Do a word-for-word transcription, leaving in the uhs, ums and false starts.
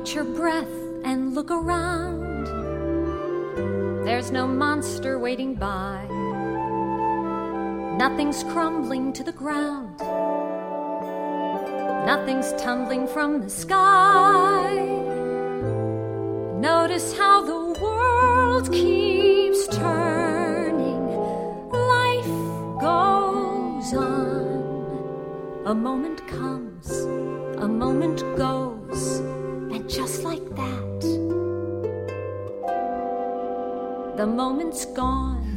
Catch your breath and look around. There's no monster waiting by. Nothing's crumbling to the ground. Nothing's tumbling from the sky. Notice how the world keeps turning. Life goes on. A moment comes, a moment goes, and just like that, the moment's gone.